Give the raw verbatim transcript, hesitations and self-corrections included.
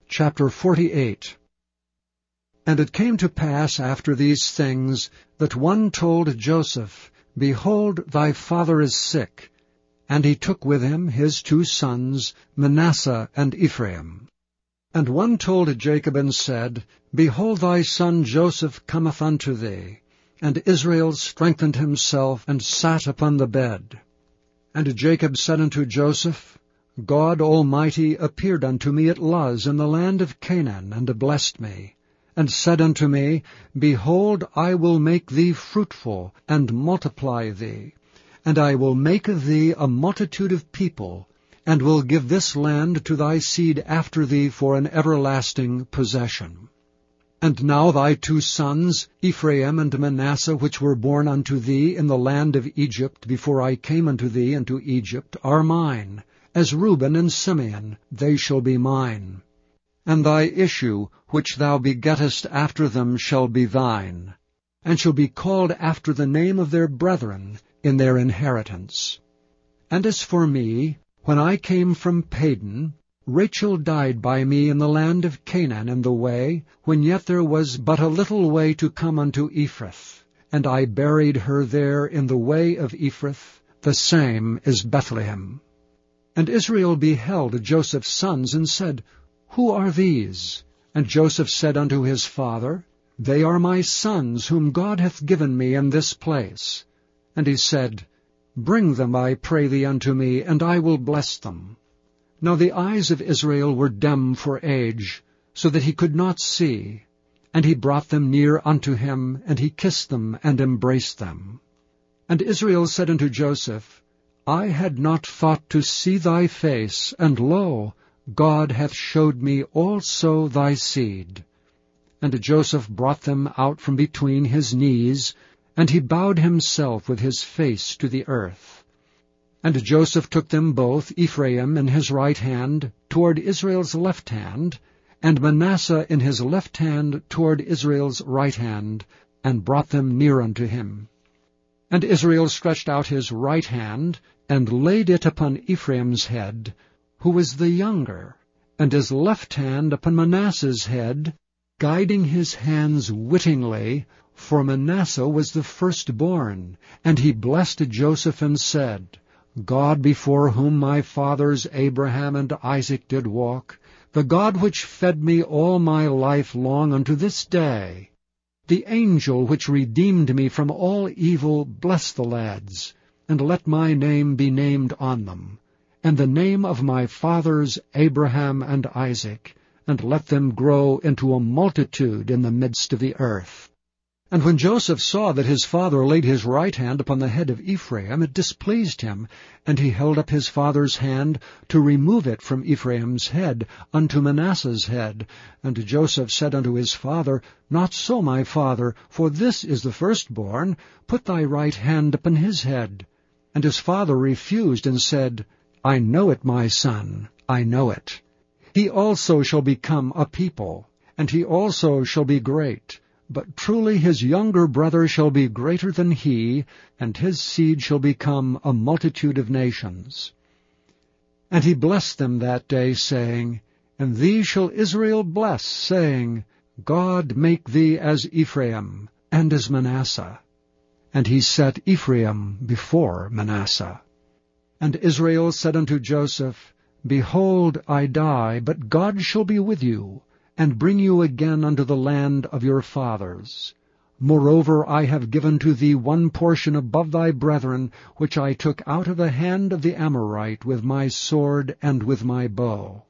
Chapter forty-eight. And it came to pass after these things, that one told Joseph, Behold, thy father is sick. And he took with him his two sons, Manasseh and Ephraim. And one told Jacob and said, Behold, thy son Joseph cometh unto thee. And Israel strengthened himself, and sat upon the bed. And Jacob said unto Joseph, God Almighty appeared unto me at Luz in the land of Canaan, and blessed me, and said unto me, Behold, I will make thee fruitful, and multiply thee, and I will make of thee a multitude of people, and will give this land to thy seed after thee for an everlasting possession. And now thy two sons, Ephraim and Manasseh, which were born unto thee in the land of Egypt before I came unto thee into Egypt, are mine. As Reuben and Simeon, they shall be mine. And thy issue, which thou begettest after them, shall be thine, and shall be called after the name of their brethren in their inheritance. And as for me, when I came from Padan, Rachel died by me in the land of Canaan in the way, when yet there was but a little way to come unto Ephrath, and I buried her there in the way of Ephrath, the same is Bethlehem. And Israel beheld Joseph's sons, and said, Who are these? And Joseph said unto his father, They are my sons, whom God hath given me in this place. And he said, Bring them, I pray thee, unto me, and I will bless them. Now the eyes of Israel were dim for age, so that he could not see. And he brought them near unto him, and he kissed them, and embraced them. And Israel said unto Joseph, I had not thought to see thy face, and lo, God hath showed me also thy seed. And Joseph brought them out from between his knees, and he bowed himself with his face to the earth. And Joseph took them both, Ephraim in his right hand, toward Israel's left hand, and Manasseh in his left hand toward Israel's right hand, and brought them near unto him. And Israel stretched out his right hand, and laid it upon Ephraim's head, who was the younger, and his left hand upon Manasseh's head, guiding his hands wittingly, for Manasseh was the firstborn. And he blessed Joseph and said, God before whom my fathers Abraham and Isaac did walk, the God which fed me all my life long unto this day, the angel which redeemed me from all evil, bless the lads, and let my name be named on them, and the name of my fathers Abraham and Isaac, and let them grow into a multitude in the midst of the earth. And when Joseph saw that his father laid his right hand upon the head of Ephraim, it displeased him, and he held up his father's hand to remove it from Ephraim's head unto Manasseh's head. And Joseph said unto his father, Not so, my father, for this is the firstborn. Put thy right hand upon his head. And his father refused, and said, I know it, my son, I know it. He also shall become a people, and he also shall be great. But truly his younger brother shall be greater than he, and his seed shall become a multitude of nations. And he blessed them that day, saying, And thee shall Israel bless, saying, God make thee as Ephraim, and as Manasseh. And he set Ephraim before Manasseh. And Israel said unto Joseph, Behold, I die, but God shall be with you, and bring you again unto the land of your fathers. Moreover, I have given to thee one portion above thy brethren, which I took out of the hand of the Amorite with my sword and with my bow.